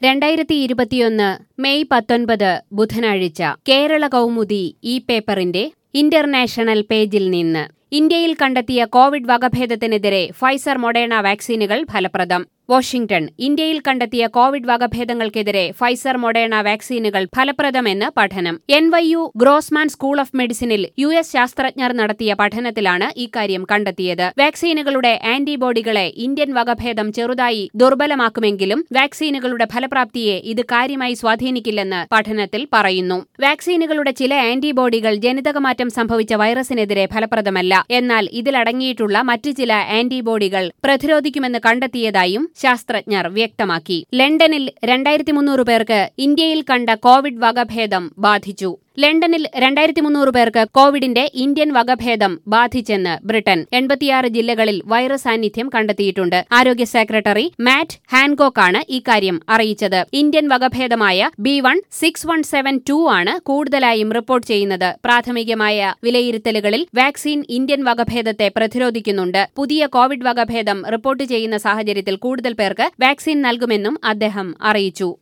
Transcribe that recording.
2021 May 19 ബുധനാഴ്ച കേരള കൗമുദി ഈ പേപ്പറിന്റെ ഇന്റർനാഷണൽ പേജിൽ നിന്ന് ഇന്ത്യയിൽ കണ്ടെത്തിയ കോവിഡ് വകഭേദത്തിനെതിരെ ഫൈസർ മൊഡേണ വാക്സിനുകൾ ഫലപ്രദം. വാഷിംഗ്ടൺ. ഇന്ത്യയിൽ കണ്ടെത്തിയ കോവിഡ് വകഭേദങ്ങൾക്കെതിരെ ഫൈസർ മൊഡേണ വാക്സിനുകൾ ഫലപ്രദമെന്ന് പഠനം. NYU ഗ്രോസ്മാൻ സ്കൂൾ ഓഫ് മെഡിസിനിൽ US ശാസ്ത്രജ്ഞർ നടത്തിയ പഠനത്തിലാണ് ഇക്കാര്യം കണ്ടെത്തിയത്. വാക്സിനുകളുടെ ആന്റിബോഡികളെ ഇന്ത്യൻ വകഭേദം ചെറുതായി ദുർബലമാക്കുമെങ്കിലും വാക്സിനുകളുടെ ഫലപ്രാപ്തിയെ ഇത് കാര്യമായി സ്വാധീനിക്കില്ലെന്ന് പഠനത്തിൽ പറയുന്നു. വാക്സിനുകളുടെ ചില ആന്റിബോഡികൾ ജനിതകമാറ്റം സംഭവിച്ച വൈറസിനെതിരെ ഫലപ്രദമല്ല. എന്നാൽ ഇതിലടങ്ങിയിട്ടുള്ള മറ്റു ചില ആന്റിബോഡികൾ പ്രതിരോധിക്കുമെന്ന് കണ്ടെത്തിയതായും ശാസ്ത്രജ്ഞർ വ്യക്തമാക്കി. ലണ്ടനിൽ 2300 പേർക്ക് ഇന്ത്യയിൽ കണ്ട കോവിഡ് വകഭേദം ബാധിച്ചു. ലണ്ടനിൽ 2300 പേർക്ക് കോവിഡിന്റെ ഇന്ത്യൻ വകഭേദം ബാധിച്ചെന്ന് ബ്രിട്ടൻ. 86 ജില്ലകളിൽ വൈറസ് സാന്നിധ്യം കണ്ടെത്തിയിട്ടുണ്ട്. ആരോഗ്യ സെക്രട്ടറി മാറ്റ് ഹാൻകോക്കാണ് ഇക്കാര്യം അറിയിച്ചത്. ഇന്ത്യൻ വകഭേദമായ B.1.6172 ആണ് കൂടുതലായും റിപ്പോർട്ട് ചെയ്യുന്നത്. പ്രാഥമികമായ വിലയിരുത്തലുകളിൽ വാക്സിൻ ഇന്ത്യൻ വകഭേദത്തെ പ്രതിരോധിക്കുന്നുണ്ട്. പുതിയ കോവിഡ് വകഭേദം റിപ്പോർട്ട് ചെയ്യുന്ന സാഹചര്യത്തിൽ കൂടുതൽ പേർക്ക് വാക്സിൻ നൽകുമെന്നും അദ്ദേഹം അറിയിച്ചു.